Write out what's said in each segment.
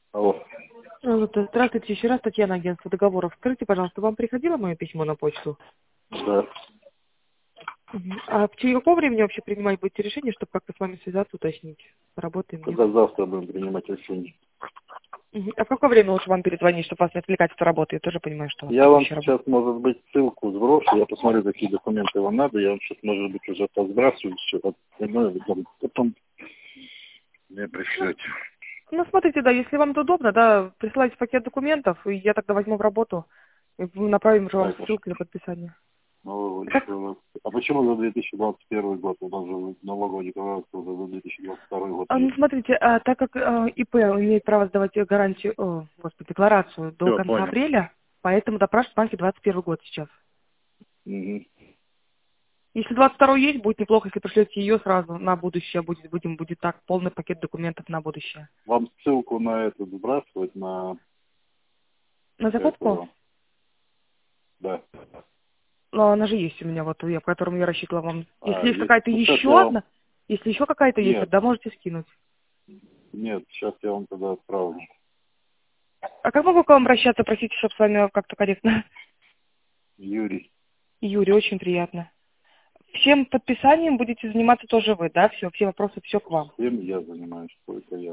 Алло. Вот, здравствуйте, еще раз Татьяна, агентство договоров. Скажите, пожалуйста, вам приходило мое письмо на почту? Да. А в какого времени вообще принимать будете решение, чтобы как-то с вами связаться, уточнить, работаем, нет? Когда завтра будем принимать решение? А в какое время лучше вам перезвонить, чтобы вас не отвлекать от работы? Я тоже понимаю, что у вас Я вам текущая работа. сейчас, может быть, ссылку сброшу, я посмотрю, какие документы вам надо, я вам сейчас, может быть, уже позбрасываю все, потом мне Ну, пришлете. смотрите, да, если вам это удобно, да, присылайте пакет документов, и я тогда возьму в работу, и мы направим же вам Так, ссылки на подписание. Как? а почему за 2021 год? У нас же налоговая декларация уже за 2022 год Ну, есть. смотрите, так как ИП имеет право сдавать гарантию, господи, декларацию до Все, конца понял. апреля, поэтому допрашивать в банке 21 год сейчас. Мгм. Если 22 есть, будет неплохо, если пришлете ее сразу на будущее, будет так, полный пакет документов на будущее. Вам ссылку на это сбрасывать, на На закупку? этого, да. Но она же есть у меня, вот, по которому я рассчитывала вам. Если есть Есть. какая-то Ну, сейчас я еще вам... одна, если еще какая-то есть, Нет, тогда можете скинуть. нет, сейчас я вам тогда отправлю. А как могу к вам обращаться, просите, чтобы с вами как-то корректно? Юрий. Юрий, очень приятно. Всем подписанием будете заниматься тоже вы, да? Все вопросы, все к вам. Всем я занимаюсь, только я.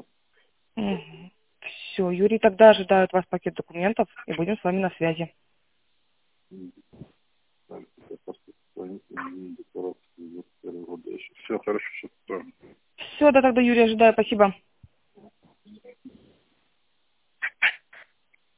Все, Юрий, тогда ожидает вас пакет документов, и будем с вами на связи. Так, я просто исполнительный декларации 21 года еще. Все, хорошо, сейчас отправлю. Все, да, тогда, Юрий, ожидаю, спасибо.